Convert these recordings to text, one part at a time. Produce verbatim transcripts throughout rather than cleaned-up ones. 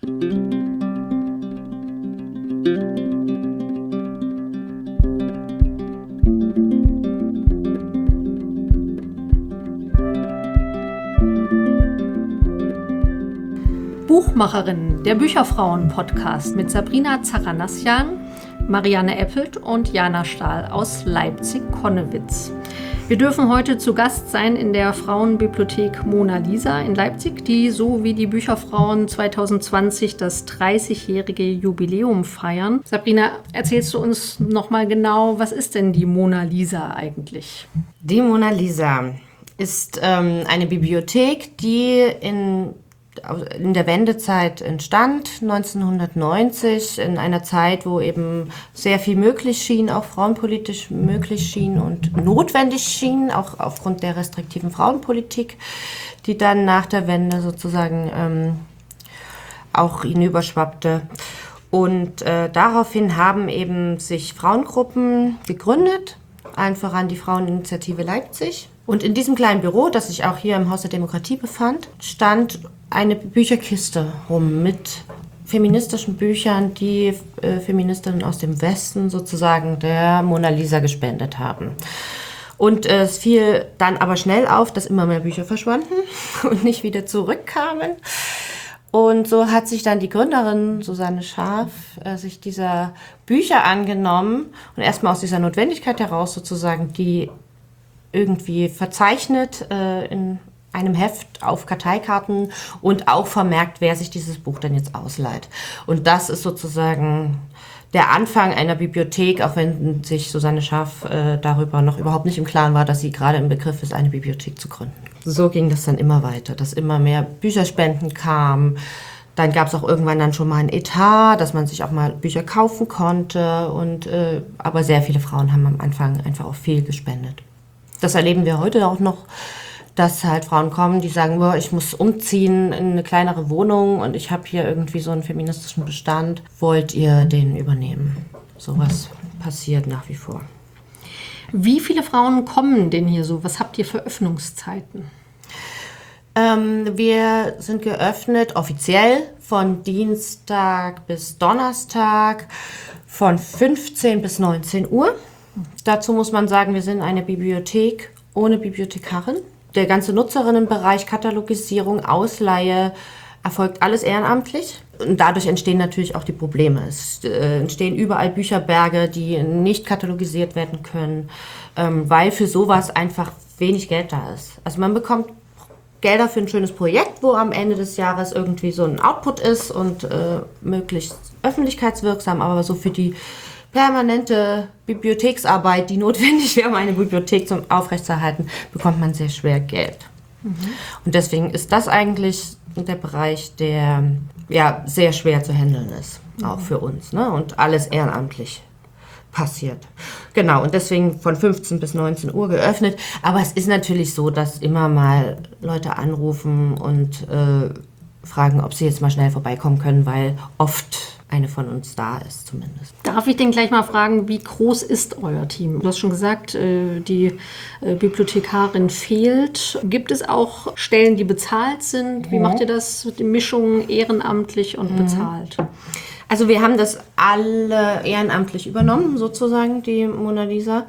Buchmacherin, der Bücherfrauen-Podcast mit Sabrina Zachanassian, Marianne Eppelt und Jana Stahl aus Leipzig-Konnewitz. Wir dürfen heute zu Gast sein in der Frauenbibliothek Mona Lisa in Leipzig, die so wie die Bücherfrauen zwanzig zwanzig das dreißigjährige Jubiläum feiern. Sabrina, erzählst du uns nochmal genau, was ist denn die Mona Lisa eigentlich? Die Mona Lisa ist ähm, eine Bibliothek, die in in der Wendezeit entstand, neunzehnhundertneunzig, in einer Zeit, wo eben sehr viel möglich schien, auch frauenpolitisch möglich schien und notwendig schien, auch aufgrund der restriktiven Frauenpolitik, die dann nach der Wende sozusagen ähm, auch hinüberschwappte. Und äh, daraufhin haben eben sich Frauengruppen gegründet, allen voran die Fraueninitiative Leipzig. Und in diesem kleinen Büro, das sich auch hier im Haus der Demokratie befand, stand eine Bücherkiste rum mit feministischen Büchern, die äh, Feministinnen aus dem Westen sozusagen der Mona Lisa gespendet haben. Und äh, es fiel dann aber schnell auf, dass immer mehr Bücher verschwanden und nicht wieder zurückkamen. Und so hat sich dann die Gründerin Susanne Scharf äh, sich dieser Bücher angenommen und erstmal aus dieser Notwendigkeit heraus sozusagen die irgendwie verzeichnet äh, in einem Heft auf Karteikarten und auch vermerkt, wer sich dieses Buch dann jetzt ausleiht. Und das ist sozusagen der Anfang einer Bibliothek, auch wenn sich Susanne Scharf äh, darüber noch überhaupt nicht im Klaren war, dass sie gerade im Begriff ist, eine Bibliothek zu gründen. So ging das dann immer weiter, dass immer mehr Bücherspenden kamen. Dann gab es auch irgendwann dann schon mal ein Etat, dass man sich auch mal Bücher kaufen konnte. Und, äh, aber sehr viele Frauen haben am Anfang einfach auch viel gespendet. Das erleben wir heute auch noch, dass halt Frauen kommen, die sagen, boah, ich muss umziehen in eine kleinere Wohnung und ich habe hier irgendwie so einen feministischen Bestand. Wollt ihr den übernehmen? Sowas passiert nach wie vor. Wie viele Frauen kommen denn hier so? Was habt ihr für Öffnungszeiten? Ähm, wir sind geöffnet offiziell von Dienstag bis Donnerstag von fünfzehn bis neunzehn Uhr. Dazu muss man sagen, wir sind eine Bibliothek ohne Bibliothekarin. Der ganze Nutzerinnenbereich, Katalogisierung, Ausleihe, erfolgt alles ehrenamtlich. Und dadurch entstehen natürlich auch die Probleme. Es äh, entstehen überall Bücherberge, die nicht katalogisiert werden können, ähm, weil für sowas einfach wenig Geld da ist. Also man bekommt Gelder für ein schönes Projekt, wo am Ende des Jahres irgendwie so ein Output ist und äh, möglichst öffentlichkeitswirksam, aber so für die permanente Bibliotheksarbeit, die notwendig wäre, um eine Bibliothek zum aufrechtzuerhalten, bekommt man sehr schwer Geld. Mhm. Und deswegen ist das eigentlich der Bereich, der ja sehr schwer zu handeln ist, mhm. auch für uns, ne? Und alles ehrenamtlich passiert. Genau, und deswegen von fünfzehn bis neunzehn Uhr geöffnet. Aber es ist natürlich so, dass immer mal Leute anrufen und äh, fragen, ob sie jetzt mal schnell vorbeikommen können, weil oft eine von uns da ist zumindest. Darf ich denn gleich mal fragen, wie groß ist euer Team? Du hast schon gesagt, die Bibliothekarin fehlt. Gibt es auch Stellen, die bezahlt sind? Wie macht ihr das, die Mischung ehrenamtlich und bezahlt? Also wir haben das alle ehrenamtlich übernommen, sozusagen, die Mona Lisa.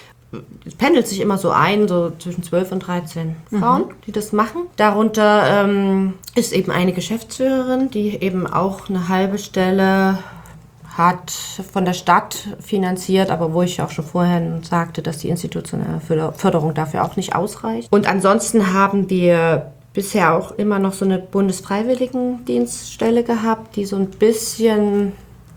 Es pendelt sich immer so ein, so zwischen zwölf und dreizehn Frauen, mhm. die das machen. Darunter ähm, ist eben eine Geschäftsführerin, die eben auch eine halbe Stelle hat von der Stadt finanziert, aber wo ich auch schon vorher sagte, dass die institutionelle Förderung dafür auch nicht ausreicht. Und ansonsten haben wir bisher auch immer noch so eine Bundesfreiwilligendienststelle gehabt, die so ein bisschen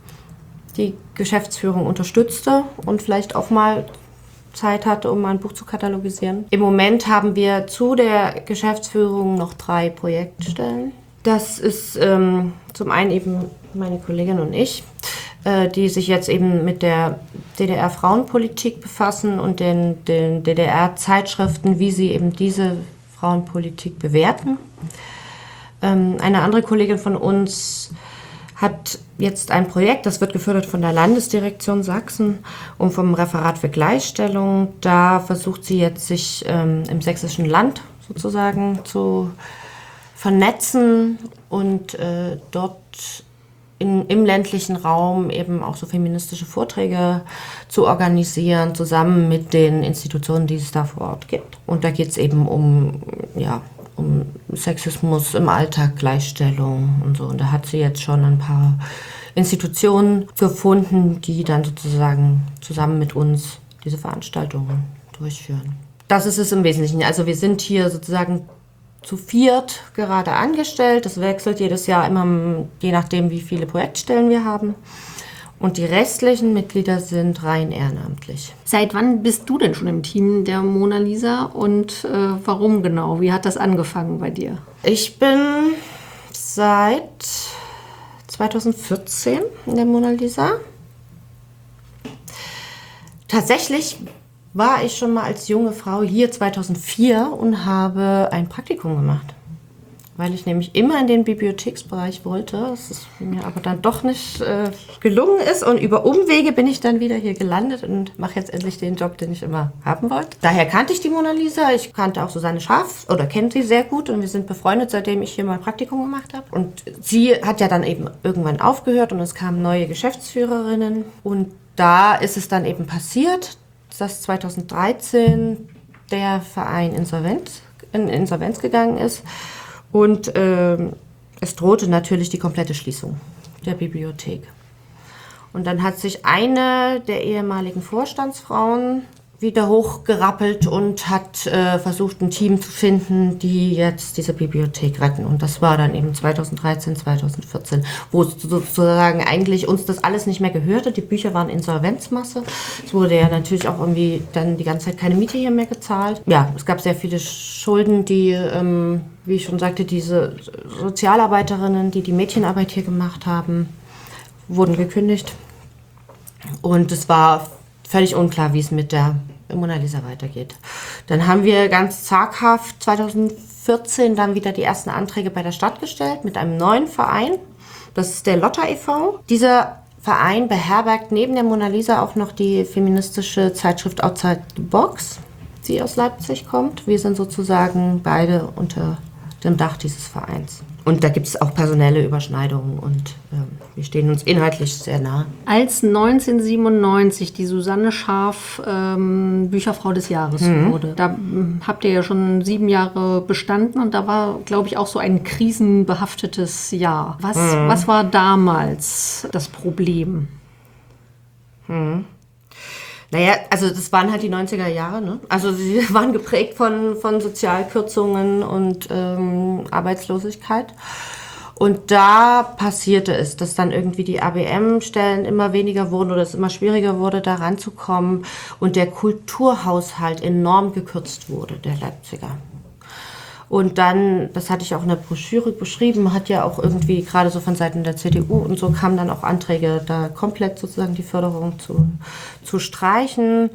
die Geschäftsführung unterstützte und vielleicht auch mal Zeit hatte, um mal ein Buch zu katalogisieren. Im Moment haben wir zu der Geschäftsführung noch drei Projektstellen. Das ist ähm, zum einen eben meine Kollegin und ich, äh, die sich jetzt eben mit der D D R-Frauenpolitik befassen und den, den D D R-Zeitschriften, wie sie eben diese Frauenpolitik bewerten. Ähm, eine andere Kollegin von uns hat jetzt ein Projekt, das wird gefördert von der Landesdirektion Sachsen und vom Referat für Gleichstellung. Da versucht sie jetzt, sich ähm, im sächsischen Land sozusagen zu vernetzen und äh, dort in, im ländlichen Raum eben auch so feministische Vorträge zu organisieren, zusammen mit den Institutionen, die es da vor Ort gibt. Und da geht es eben um, ja, um Sexismus im Alltag, Gleichstellung und so. Und da hat sie jetzt schon ein paar Institutionen gefunden, die dann sozusagen zusammen mit uns diese Veranstaltungen durchführen. Das ist es im Wesentlichen. Also wir sind hier sozusagen zu viert gerade angestellt. Das wechselt jedes Jahr immer, je nachdem, wie viele Projektstellen wir haben. Und die restlichen Mitglieder sind rein ehrenamtlich. Seit wann bist du denn schon im Team der Mona Lisa und äh, warum genau? Wie hat das angefangen bei dir? Ich bin seit zweitausendvierzehn in der Mona Lisa. Tatsächlich war ich schon mal als junge Frau hier zweitausendvier und habe ein Praktikum gemacht, weil ich nämlich immer in den Bibliotheksbereich wollte. Das ist mir aber dann doch nicht äh, gelungen ist und über Umwege bin ich dann wieder hier gelandet und mache jetzt endlich den Job, den ich immer haben wollte. Daher kannte ich die Mona Lisa, ich kannte auch Susanne Schaaf oder kennt sie sehr gut und wir sind befreundet, seitdem ich hier mal ein Praktikum gemacht habe. Und sie hat ja dann eben irgendwann aufgehört und es kamen neue Geschäftsführerinnen und da ist es dann eben passiert, dass zweitausenddreizehn der Verein Insolvenz, in Insolvenz gegangen ist und ähm, es drohte natürlich die komplette Schließung der Bibliothek. Und dann hat sich eine der ehemaligen Vorstandsfrauen wieder hochgerappelt und hat äh, versucht, ein Team zu finden, die jetzt diese Bibliothek retten. Und das war dann eben zweitausenddreizehn, zweitausendvierzehn, wo sozusagen eigentlich uns das alles nicht mehr gehörte. Die Bücher waren Insolvenzmasse. Es wurde ja natürlich auch irgendwie dann die ganze Zeit keine Miete hier mehr gezahlt. Ja, es gab sehr viele Schulden, die, ähm, wie ich schon sagte, diese Sozialarbeiterinnen, die die Mädchenarbeit hier gemacht haben, wurden gekündigt. Und es war völlig unklar, wie es mit der Mona Lisa weitergeht. Dann haben wir ganz zaghaft zweitausendvierzehn dann wieder die ersten Anträge bei der Stadt gestellt mit einem neuen Verein. Das ist der Lotta e V Dieser Verein beherbergt neben der Mona Lisa auch noch die feministische Zeitschrift Outside the Box, die aus Leipzig kommt. Wir sind sozusagen beide unter dem Dach dieses Vereins. Und da gibt es auch personelle Überschneidungen und ähm, wir stehen uns inhaltlich sehr nah. Als neunzehnhundertsiebenundneunzig die Susanne Schaaf ähm, Bücherfrau des Jahres mhm. wurde, da ähm, habt ihr ja schon sieben Jahre bestanden und da war, glaube ich, auch so ein krisenbehaftetes Jahr. Was, mhm. was war damals das Problem? Mhm. Naja, also das waren halt die neunziger Jahre, ne? Also sie waren geprägt von, von Sozialkürzungen und ähm, Arbeitslosigkeit. Und da passierte es, dass dann irgendwie die A B M-Stellen immer weniger wurden oder es immer schwieriger wurde, da ranzukommen und der Kulturhaushalt enorm gekürzt wurde, der Leipziger. Und dann, das hatte ich auch in der Broschüre beschrieben, hat ja auch irgendwie gerade so von Seiten der C D U und so kamen dann auch Anträge, da komplett sozusagen die Förderung zu, zu streichen.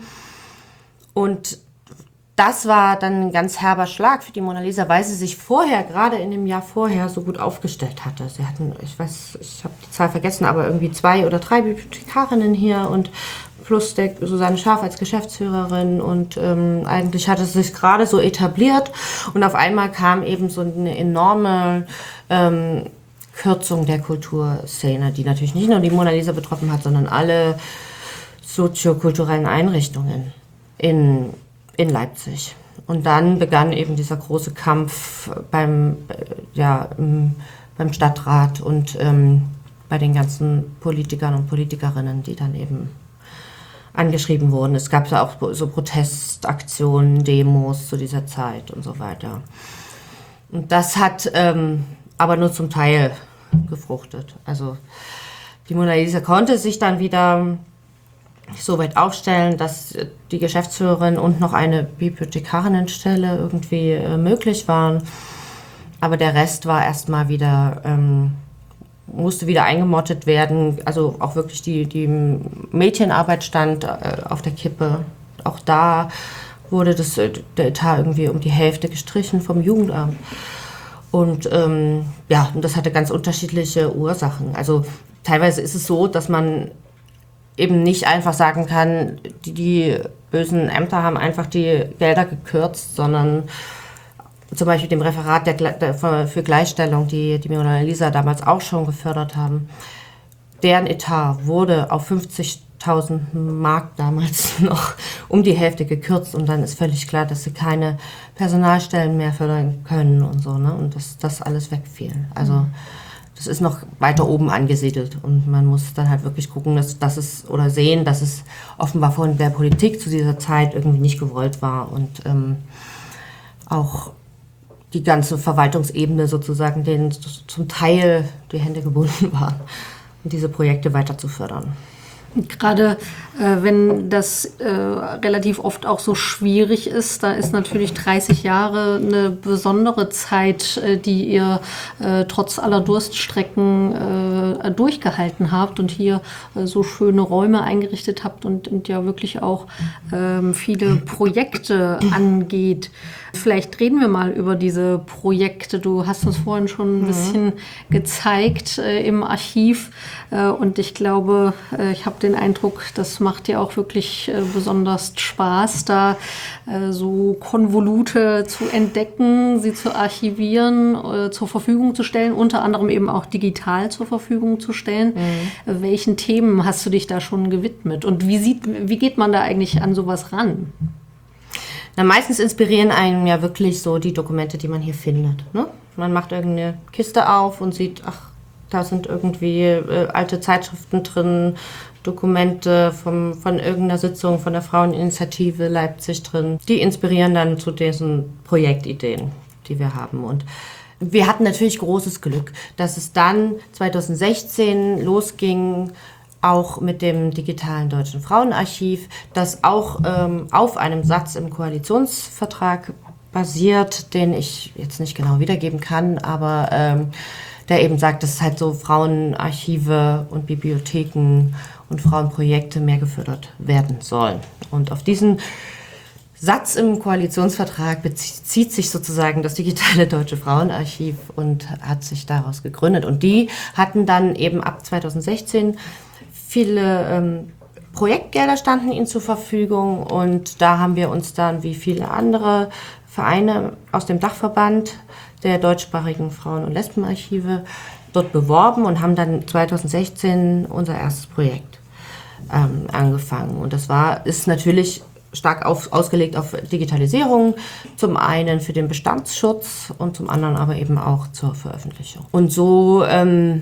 Und das war dann ein ganz herber Schlag für die Mona Lisa, weil sie sich vorher, gerade in dem Jahr vorher, so gut aufgestellt hatte. Sie hatten, ich weiß, ich habe die Zahl vergessen, aber irgendwie zwei oder drei Bibliothekarinnen hier und plus der Susanne Schaaf als Geschäftsführerin und ähm, eigentlich hatte es sich gerade so etabliert und auf einmal kam eben so eine enorme ähm, Kürzung der Kulturszene, die natürlich nicht nur die Mona Lisa betroffen hat, sondern alle soziokulturellen Einrichtungen in, in Leipzig. Und dann begann eben dieser große Kampf beim, ja, beim Stadtrat und ähm, bei den ganzen Politikern und Politikerinnen, die dann eben angeschrieben wurden. Es gab ja auch so Protestaktionen, Demos zu dieser Zeit und so weiter. Und das hat ähm, aber nur zum Teil gefruchtet. Also die Mona Lisa konnte sich dann wieder so weit aufstellen, dass die Geschäftsführerin und noch eine Bibliothekarinnenstelle irgendwie äh, möglich waren. Aber der Rest war erstmal wieder... Ähm, musste wieder eingemottet werden, also auch wirklich die, die Mädchenarbeit stand äh, auf der Kippe. Auch da wurde das, der Etat irgendwie um die Hälfte gestrichen vom Jugendamt. Und ähm, ja, und das hatte ganz unterschiedliche Ursachen. Also teilweise ist es so, dass man eben nicht einfach sagen kann, die, die bösen Ämter haben einfach die Gelder gekürzt, sondern zum Beispiel dem Referat der, der, für Gleichstellung, die, die Mona Lisa damals auch schon gefördert haben. Deren Etat wurde auf fünfzigtausend Mark damals noch um die Hälfte gekürzt und dann ist völlig klar, dass sie keine Personalstellen mehr fördern können und so, ne? Und dass das alles wegfiel. Also das ist noch weiter oben angesiedelt und man muss dann halt wirklich gucken, dass, dass es oder sehen, dass es offenbar von der Politik zu dieser Zeit irgendwie nicht gewollt war und ähm, auch die ganze Verwaltungsebene sozusagen denen zum Teil die Hände gebunden waren, um diese Projekte weiter zu fördern. Gerade äh, wenn das äh, relativ oft auch so schwierig ist, da ist natürlich dreißig Jahre eine besondere Zeit, äh, die ihr äh, trotz aller Durststrecken äh, durchgehalten habt und hier äh, so schöne Räume eingerichtet habt und, und ja wirklich auch äh, viele Projekte angeht. Vielleicht reden wir mal über diese Projekte. Du hast uns vorhin schon ein bisschen gezeigt äh, im Archiv äh, und ich glaube, äh, ich habe den Eindruck, das macht dir auch wirklich äh, besonders Spaß, da äh, so Konvolute zu entdecken, sie zu archivieren, äh, zur Verfügung zu stellen, unter anderem eben auch digital zur Verfügung zu stellen. Mhm. Äh, welchen Themen hast du dich da schon gewidmet und wie, sieht, wie geht man da eigentlich an sowas ran? Na, meistens inspirieren einen ja wirklich so die Dokumente, die man hier findet. Ne? Man macht irgendeine Kiste auf und sieht, ach, da sind irgendwie äh, alte Zeitschriften drin, Dokumente vom, von irgendeiner Sitzung von der Fraueninitiative Leipzig drin. Die inspirieren dann zu diesen Projektideen, die wir haben. Und wir hatten natürlich großes Glück, dass es dann zweitausendsechzehn losging, auch mit dem digitalen Deutschen Frauenarchiv, das auch ähm, auf einem Satz im Koalitionsvertrag basiert, den ich jetzt nicht genau wiedergeben kann, aber ähm, der eben sagt, dass halt so Frauenarchive und Bibliotheken und Frauenprojekte mehr gefördert werden sollen. Und auf diesen Satz im Koalitionsvertrag bezieht sich sozusagen das digitale Deutsche Frauenarchiv und hat sich daraus gegründet. Und die hatten dann eben ab zweitausendsechzehn viele ähm, Projektgelder standen ihnen zur Verfügung und da haben wir uns dann wie viele andere Vereine aus dem Dachverband der deutschsprachigen Frauen- und Lesbenarchive dort beworben und haben dann zweitausendsechzehn unser erstes Projekt ähm, angefangen. Und das war, ist natürlich stark auf, ausgelegt auf Digitalisierung, zum einen für den Bestandsschutz und zum anderen aber eben auch zur Veröffentlichung. Und so ähm,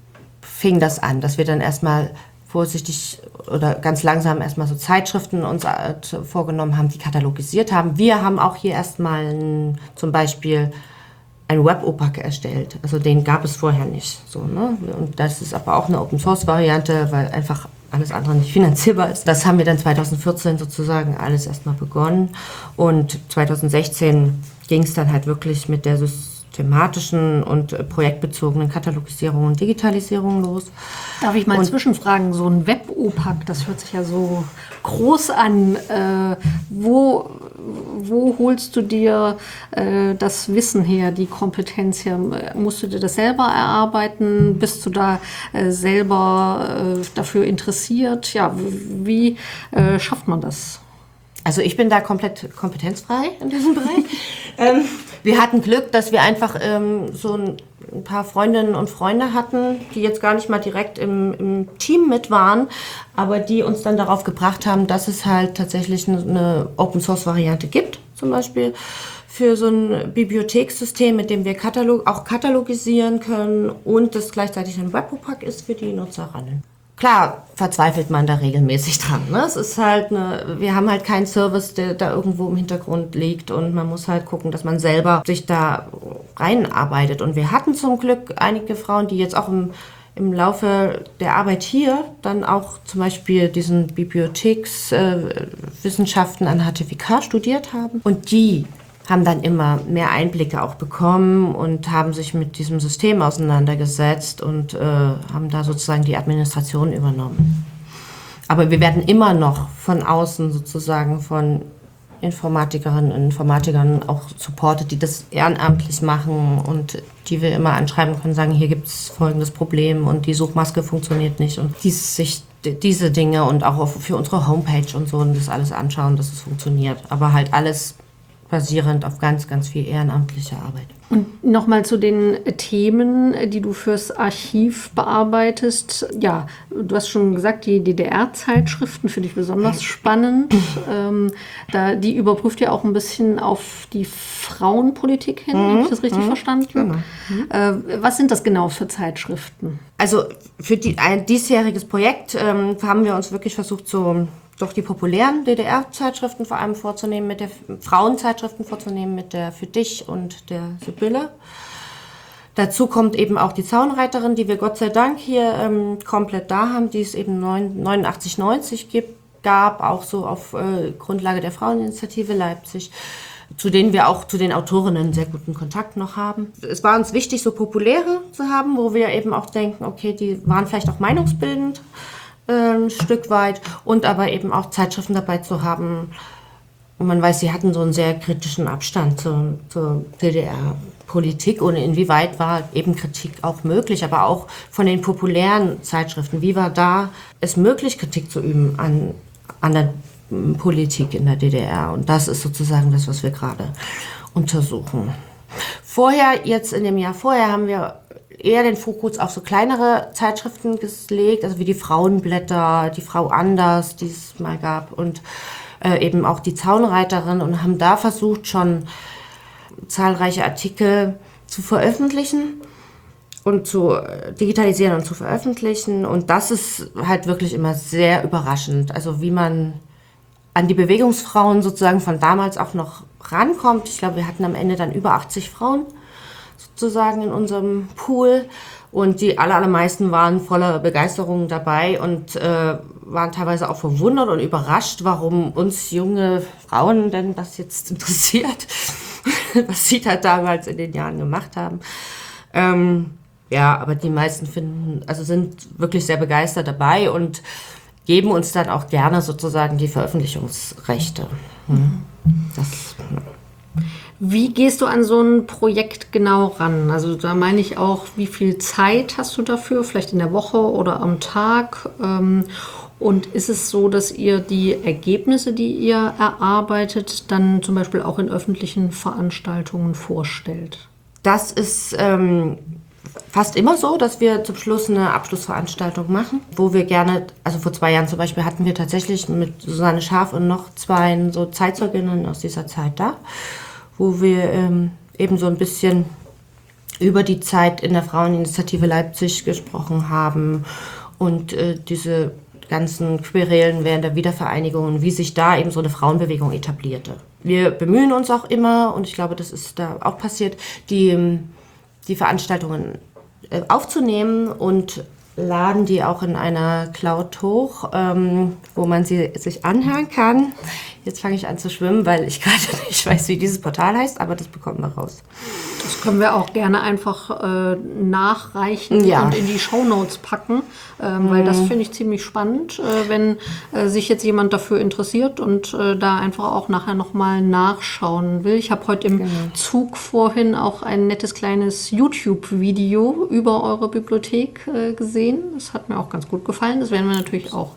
fing das an, dass wir dann erstmal vorsichtig oder ganz langsam erstmal so Zeitschriften uns äh, vorgenommen haben, die katalogisiert haben. Wir haben auch hier erstmal ein, zum Beispiel ein Web-Opak erstellt. Also den gab es vorher nicht. So, ne? Und das ist aber auch eine Open-Source-Variante, weil einfach alles andere nicht finanzierbar ist. Das haben wir dann zweitausendvierzehn sozusagen alles erstmal begonnen. Und zweitausendsechzehn ging es dann halt wirklich mit der systematischen und projektbezogenen Katalogisierung und Digitalisierung los. Darf ich mal und zwischenfragen, so ein Web-Opak, das hört sich ja so groß an. Äh, wo, wo holst du dir äh, das Wissen her, die Kompetenz her? Musst du dir das selber erarbeiten? Bist du da äh, selber äh, dafür interessiert? Ja, wie äh, schafft man das? Also ich bin da komplett kompetenzfrei in diesem Bereich. ähm, wir hatten Glück, dass wir einfach ähm, so ein, ein paar Freundinnen und Freunde hatten, die jetzt gar nicht mal direkt im, im Team mit waren, aber die uns dann darauf gebracht haben, dass es halt tatsächlich eine, eine Open-Source-Variante gibt, zum Beispiel für so ein Bibliothekssystem, mit dem wir Katalog, auch katalogisieren können und das gleichzeitig ein Web-Opak ist für die Nutzerinnen. Klar verzweifelt man da regelmäßig dran. Ne? Es ist halt eine, wir haben halt keinen Service, der da irgendwo im Hintergrund liegt und man muss halt gucken, dass man selber sich da reinarbeitet. Und wir hatten zum Glück einige Frauen, die jetzt auch im, im Laufe der Arbeit hier dann auch zum Beispiel diesen Bibliothekswissenschaften äh, an H T W K studiert haben. Und die haben dann immer mehr Einblicke auch bekommen und haben sich mit diesem System auseinandergesetzt und äh, haben da sozusagen die Administration übernommen. Aber wir werden immer noch von außen sozusagen von Informatikerinnen und Informatikern auch supportet, die das ehrenamtlich machen und die wir immer anschreiben können, sagen, hier gibt es folgendes Problem und die Suchmaske funktioniert nicht und dies, sich diese Dinge und auch für unsere Homepage und so und das alles anschauen, dass es funktioniert. Aber halt alles basierend auf ganz, ganz viel ehrenamtlicher Arbeit. Und nochmal zu den Themen, die du fürs Archiv bearbeitest. Ja, du hast schon gesagt, die D D R-Zeitschriften finde ich besonders spannend. ähm, da, die überprüft ja auch ein bisschen auf die Frauenpolitik hin. Mhm. Habe ich das richtig mhm. verstanden? Genau. Mhm. Äh, was sind das genau für Zeitschriften? Also für die, ein diesjähriges Projekt ähm, haben wir uns wirklich versucht, so doch die populären D D R-Zeitschriften vor allem vorzunehmen, mit der Frauenzeitschriften vorzunehmen, mit der Für dich und der Sibylle. Dazu kommt eben auch die Zaunreiterin, die wir Gott sei Dank hier ähm, komplett da haben, die es eben neunundachtzig, neunzig gibt, gab, auch so auf äh, Grundlage der Fraueninitiative Leipzig, zu denen wir auch zu den Autorinnen einen sehr guten Kontakt noch haben. Es war uns wichtig, so populäre zu haben, wo wir eben auch denken, okay, die waren vielleicht auch meinungsbildend, ein Stück weit, und aber eben auch Zeitschriften dabei zu haben. Und man weiß, sie hatten so einen sehr kritischen Abstand zur, zur D D R-Politik und inwieweit war eben Kritik auch möglich, aber auch von den populären Zeitschriften. Wie war da es möglich, Kritik zu üben an, an der Politik in der D D R? Und das ist sozusagen das, was wir gerade untersuchen. Vorher, jetzt in dem Jahr vorher, haben wir eher den Fokus auf so kleinere Zeitschriften gelegt, also wie die Frauenblätter, die Frau Anders, die es mal gab, und äh, eben auch die Zaunreiterin, und haben da versucht, schon zahlreiche Artikel zu veröffentlichen und zu digitalisieren und zu veröffentlichen. Und das ist halt wirklich immer sehr überraschend, also wie man an die Bewegungsfrauen sozusagen von damals auch noch rankommt. Ich glaube, wir hatten am Ende dann über achtzig Frauen sozusagen in unserem Pool, und die aller, allermeisten waren voller Begeisterung dabei und äh, waren teilweise auch verwundert und überrascht, warum uns junge Frauen denn das jetzt interessiert, was sie da damals in den Jahren gemacht haben. Ähm, ja, aber die meisten finden, also sind wirklich sehr begeistert dabei und geben uns dann auch gerne sozusagen die Veröffentlichungsrechte. Hm. Das, ja. Wie gehst du an so ein Projekt genau ran? Also da meine ich auch, wie viel Zeit hast du dafür, vielleicht in der Woche oder am Tag? Und ist es so, dass ihr die Ergebnisse, die ihr erarbeitet, dann zum Beispiel auch in öffentlichen Veranstaltungen vorstellt? Das ist ähm, fast immer so, dass wir zum Schluss eine Abschlussveranstaltung machen, wo wir gerne, also vor zwei Jahren zum Beispiel hatten wir tatsächlich mit Susanne Scharf und noch zwei so Zeitzeuginnen aus dieser Zeit da, wo wir ähm, eben so ein bisschen über die Zeit in der Fraueninitiative Leipzig gesprochen haben und äh, diese ganzen Querelen während der Wiedervereinigung und wie sich da eben so eine Frauenbewegung etablierte. Wir bemühen uns auch immer, und ich glaube, das ist da auch passiert, die, die Veranstaltungen äh, aufzunehmen und laden die auch in einer Cloud hoch, ähm, wo man sie sich anhören kann. Jetzt fange ich an zu schwimmen, weil ich gerade nicht weiß, wie dieses Portal heißt, aber das bekommen wir raus. Das können wir auch gerne einfach äh, nachreichen ja. und in die Shownotes packen, ähm, mhm. weil das finde ich ziemlich spannend, äh, wenn äh, sich jetzt jemand dafür interessiert und äh, da einfach auch nachher nochmal nachschauen will. Ich habe heute im genau. Zug vorhin auch ein nettes kleines YouTube-Video über eure Bibliothek äh, gesehen. Das hat mir auch ganz gut gefallen. Das werden wir natürlich auch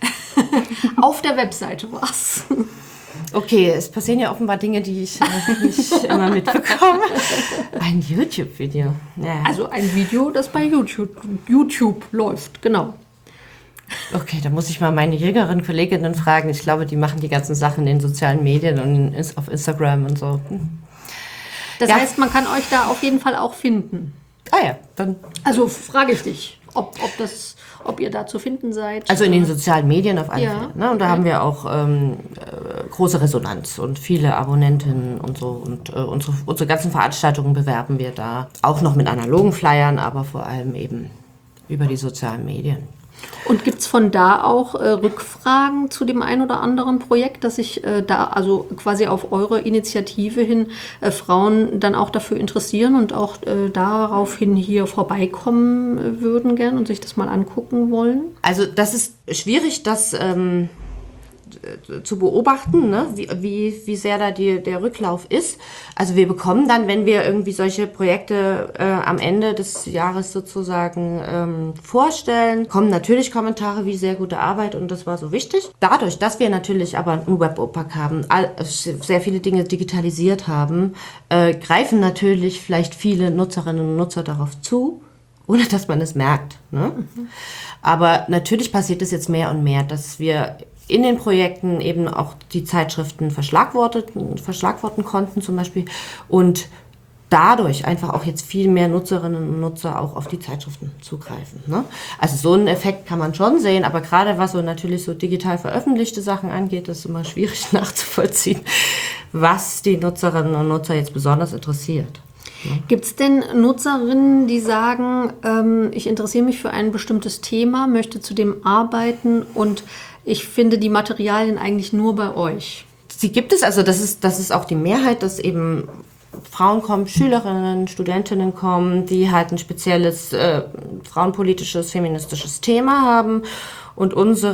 auf der Webseite was. Okay, es passieren ja offenbar Dinge, die ich äh, nicht immer mitbekomme. Ein YouTube-Video. Ja. Also ein Video, das bei YouTube, YouTube läuft, genau. Okay, da muss ich mal meine jüngeren Kolleginnen fragen. Ich glaube, die machen die ganzen Sachen in den sozialen Medien und auf Instagram und so. Das ja. heißt, man kann euch da auf jeden Fall auch finden. Ah ja, dann. Also frage ich dich, ob, ob, das, ob ihr da zu finden seid. Also in den sozialen Medien auf alle ja. Fälle. Ne? Und da okay. haben wir auch ähm, äh, große Resonanz und viele Abonnentinnen und so. Und äh, unsere, unsere ganzen Veranstaltungen bewerben wir da. Auch noch mit analogen Flyern, aber vor allem eben über die sozialen Medien. Und gibt es von da auch äh, Rückfragen zu dem ein oder anderen Projekt, dass sich äh, da also quasi auf eure Initiative hin äh, Frauen dann auch dafür interessieren und auch äh, daraufhin hier vorbeikommen äh, würden gern und sich das mal angucken wollen? Also das ist schwierig, das ähm, äh, zu beobachten, ne? wie, wie, wie sehr da die, der Rücklauf ist. Also wir bekommen dann, wenn wir irgendwie solche Projekte äh, am Ende des Jahres sozusagen ähm, vorstellen, kommen natürlich Kommentare wie sehr gute Arbeit und das war so wichtig. Dadurch, dass wir natürlich aber einen Web-O-Pack haben, all, sehr viele Dinge digitalisiert haben, äh, greifen natürlich vielleicht viele Nutzerinnen und Nutzer darauf zu, ohne dass man es merkt. Ne? Mhm. Aber natürlich passiert es jetzt mehr und mehr, dass wir in den Projekten eben auch die Zeitschriften verschlagworten, verschlagworten konnten zum Beispiel und dadurch einfach auch jetzt viel mehr Nutzerinnen und Nutzer auch auf die Zeitschriften zugreifen. Ne? Also so einen Effekt kann man schon sehen, aber gerade was so natürlich so digital veröffentlichte Sachen angeht, ist immer schwierig nachzuvollziehen, was die Nutzerinnen und Nutzer jetzt besonders interessiert. Gibt es denn Nutzerinnen, die sagen, ähm, ich interessiere mich für ein bestimmtes Thema, möchte zu dem arbeiten und ich finde die Materialien eigentlich nur bei euch? Sie gibt es, also das ist, das ist auch die Mehrheit, dass eben Frauen kommen, Schülerinnen, Studentinnen kommen, die halt ein spezielles äh, frauenpolitisches, feministisches Thema haben. Und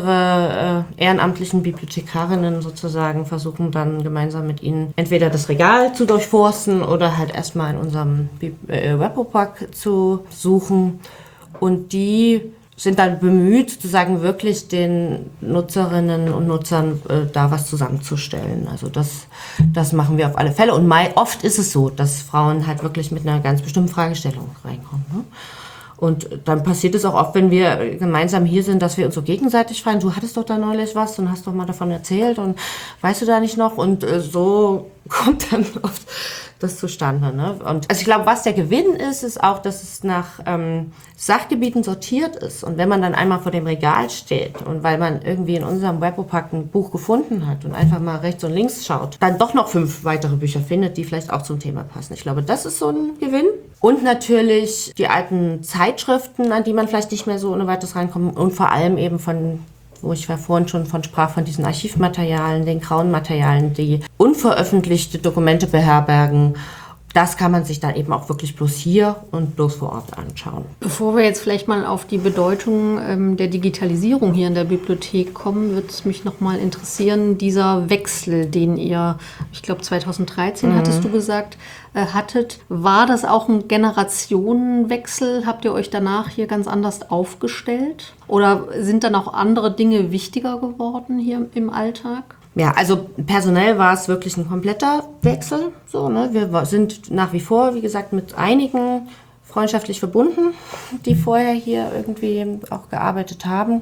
unsere äh, ehrenamtlichen Bibliothekarinnen sozusagen versuchen dann gemeinsam mit ihnen entweder das Regal zu durchforsten oder halt erstmal in unserem äh, Web-O-Pack zu suchen. Und die sind dann bemüht, sozusagen wirklich den Nutzerinnen und Nutzern äh, da was zusammenzustellen. Also das, das machen wir auf alle Fälle. Und mal, oft ist es so, dass Frauen halt wirklich mit einer ganz bestimmten Fragestellung reinkommen. Ne? Und dann passiert es auch oft, wenn wir gemeinsam hier sind, dass wir uns so gegenseitig fragen, du hattest doch da neulich was und hast doch mal davon erzählt und weißt du da nicht noch? Und äh, so kommt dann oft das zustande. Ne? Und also ich glaube, was der Gewinn ist, ist auch, dass es nach ähm, Sachgebieten sortiert ist. Und wenn man dann einmal vor dem Regal steht und weil man irgendwie in unserem Web-O-Pack ein Buch gefunden hat und einfach mal rechts und links schaut, dann doch noch fünf weitere Bücher findet, die vielleicht auch zum Thema passen. Ich glaube, das ist so ein Gewinn. Und natürlich die alten Zeitschriften, an die man vielleicht nicht mehr so ohne weiteres reinkommt. Und vor allem eben von, wo ich vorhin schon von sprach, von diesen Archivmaterialien, den grauen Materialien, die unveröffentlichte Dokumente beherbergen. Das kann man sich dann eben auch wirklich bloß hier und bloß vor Ort anschauen. Bevor wir jetzt vielleicht mal auf die Bedeutung ähm, der Digitalisierung hier in der Bibliothek kommen, würde es mich noch mal interessieren, dieser Wechsel, den ihr, ich glaube zweitausenddreizehn mhm. hattest du gesagt, äh, hattet. War das auch ein Generationenwechsel? Habt ihr euch danach hier ganz anders aufgestellt? Oder sind dann auch andere Dinge wichtiger geworden hier im Alltag? Ja, also personell war es wirklich ein kompletter Wechsel. So, ne? Wir sind nach wie vor, wie gesagt, mit einigen freundschaftlich verbunden, die vorher hier irgendwie auch gearbeitet haben.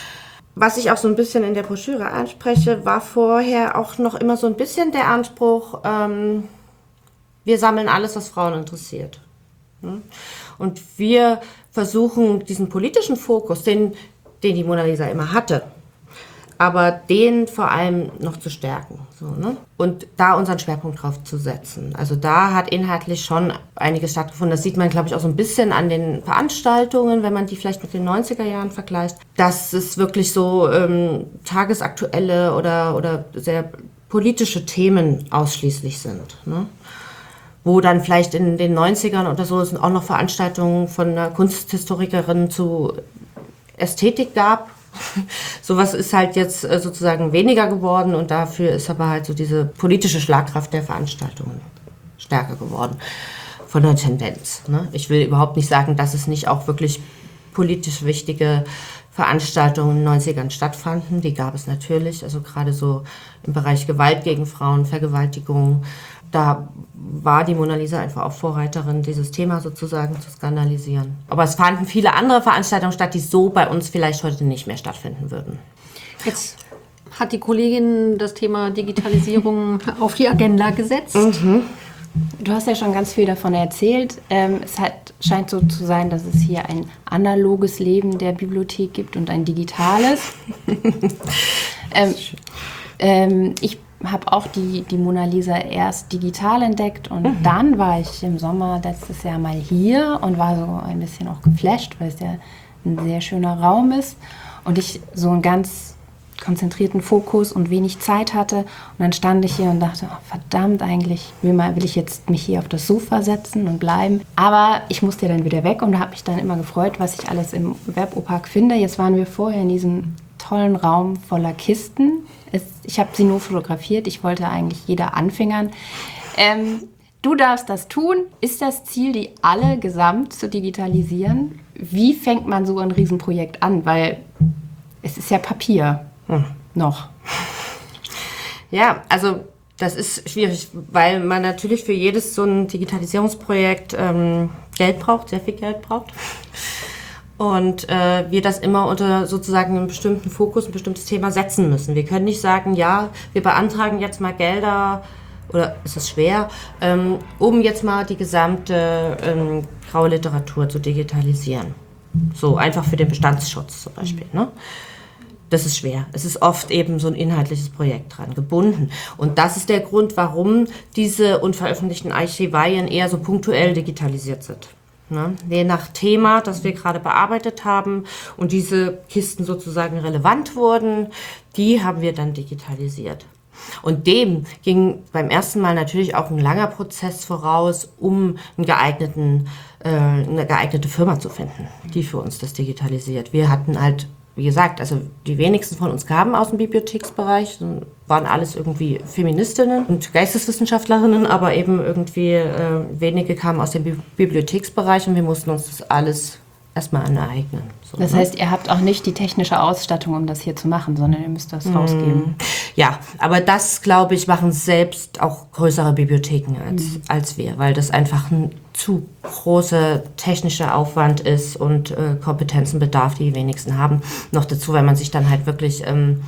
Was ich auch so ein bisschen in der Broschüre anspreche, war vorher auch noch immer so ein bisschen der Anspruch, ähm, wir sammeln alles, was Frauen interessiert. Ne? Und wir versuchen diesen politischen Fokus, den, den die Mona Lisa immer hatte, aber den vor allem noch zu stärken. So, ne? Und da unseren Schwerpunkt drauf zu setzen. Also da hat inhaltlich schon einiges stattgefunden. Das sieht man, glaube ich, auch so ein bisschen an den Veranstaltungen, wenn man die vielleicht mit den neunziger Jahren vergleicht. Dass es wirklich so ähm, tagesaktuelle oder, oder sehr politische Themen ausschließlich sind. Ne? Wo dann vielleicht in den neunzigern oder so es auch noch Veranstaltungen von einer Kunsthistorikerin zu Ästhetik gab. Sowas ist halt jetzt sozusagen weniger geworden und dafür ist aber halt so diese politische Schlagkraft der Veranstaltungen stärker geworden von der Tendenz. Ne? Ich will überhaupt nicht sagen, dass es nicht auch wirklich politisch wichtige Veranstaltungen in den neunzigern stattfanden. Die gab es natürlich, also gerade so im Bereich Gewalt gegen Frauen, Vergewaltigung. Da war die Mona Lisa einfach auch Vorreiterin, dieses Thema sozusagen zu skandalisieren. Aber es fanden viele andere Veranstaltungen statt, die so bei uns vielleicht heute nicht mehr stattfinden würden. Jetzt hat die Kollegin das Thema Digitalisierung auf die Agenda gesetzt. Mhm. Du hast ja schon ganz viel davon erzählt. Ähm, es hat, scheint so zu sein, dass es hier ein analoges Leben der Bibliothek gibt und ein digitales. ähm, ähm, ich habe auch die, die Mona Lisa erst digital entdeckt und mhm. dann war ich im Sommer letztes Jahr mal hier und war so ein bisschen auch geflasht, weil es ja ein sehr schöner Raum ist und ich so einen ganz konzentrierten Fokus und wenig Zeit hatte und dann stand ich hier und dachte, oh, verdammt, eigentlich will, mal, will ich jetzt mich hier auf das Sofa setzen und bleiben, aber ich musste ja dann wieder weg und habe mich dann immer gefreut, was ich alles im Web-O-Pack finde. Jetzt waren wir vorher in diesem tollen Raum voller Kisten. Es, ich habe sie nur fotografiert. Ich wollte eigentlich jeder anfingern. Ähm, du darfst das tun. Ist das Ziel, die alle gesamt zu digitalisieren? Wie fängt man so ein Riesenprojekt an? Weil es ist ja Papier hm. noch. Ja, also das ist schwierig, weil man natürlich für jedes so ein Digitalisierungsprojekt ähm, Geld braucht, sehr viel Geld braucht. Und äh, wir das immer unter sozusagen einen bestimmten Fokus, ein bestimmtes Thema setzen müssen. Wir können nicht sagen, ja, wir beantragen jetzt mal Gelder, oder ist es schwer, ähm, um jetzt mal die gesamte ähm, graue Literatur zu digitalisieren. So, einfach für den Bestandsschutz zum Beispiel, ne? Das ist schwer. Es ist oft eben so ein inhaltliches Projekt dran gebunden. Und das ist der Grund, warum diese unveröffentlichten Archivarien eher so punktuell digitalisiert sind. Ne? Je nach Thema, das wir gerade bearbeitet haben und diese Kisten sozusagen relevant wurden, die haben wir dann digitalisiert. Und dem ging beim ersten Mal natürlich auch ein langer Prozess voraus, um einen geeigneten, äh, eine geeignete Firma zu finden, die für uns das digitalisiert. Wir hatten halt, wie gesagt, also die wenigsten von uns kamen aus dem Bibliotheksbereich, waren alles irgendwie Feministinnen und Geisteswissenschaftlerinnen, aber eben irgendwie äh, wenige kamen aus dem Bi- Bibliotheksbereich und wir mussten uns das alles erstmal aneignen. So, das ne? heißt, ihr habt auch nicht die technische Ausstattung, um das hier zu machen, sondern ihr müsst das mmh. rausgeben. Ja, aber das, glaube ich, machen selbst auch größere Bibliotheken als, mmh. als wir, weil das einfach ein zu großer technischer Aufwand ist und äh, Kompetenzen bedarf, die die wenigsten haben. Noch dazu, weil man sich dann halt wirklich ähm,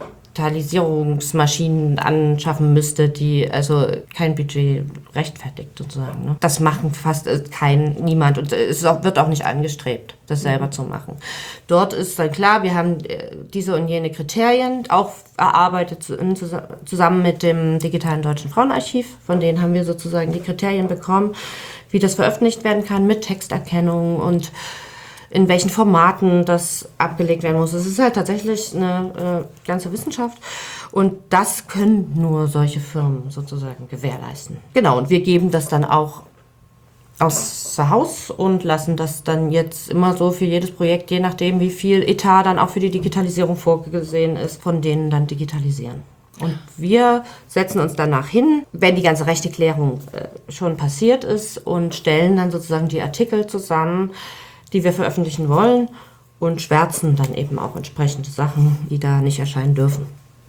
Digitalisierungsmaschinen anschaffen müsste, die also kein Budget rechtfertigt sozusagen. Ne? Das machen fast kein niemand und es auch, wird auch nicht angestrebt, das selber mhm. zu machen. Dort ist dann klar, wir haben diese und jene Kriterien auch erarbeitet zusammen mit dem digitalen Deutschen Frauenarchiv. Von denen haben wir sozusagen die Kriterien bekommen, wie das veröffentlicht werden kann mit Texterkennung und in welchen Formaten das abgelegt werden muss. Es ist halt tatsächlich eine äh, ganze Wissenschaft und das können nur solche Firmen sozusagen gewährleisten. Genau, und wir geben das dann auch außer Haus und lassen das dann jetzt immer so für jedes Projekt, je nachdem wie viel Etat dann auch für die Digitalisierung vorgesehen ist, von denen dann digitalisieren. Und wir setzen uns danach hin, wenn die ganze Rechteklärung äh, schon passiert ist und stellen dann sozusagen die Artikel zusammen, die wir veröffentlichen wollen und schwärzen dann eben auch entsprechende Sachen, die da nicht erscheinen dürfen.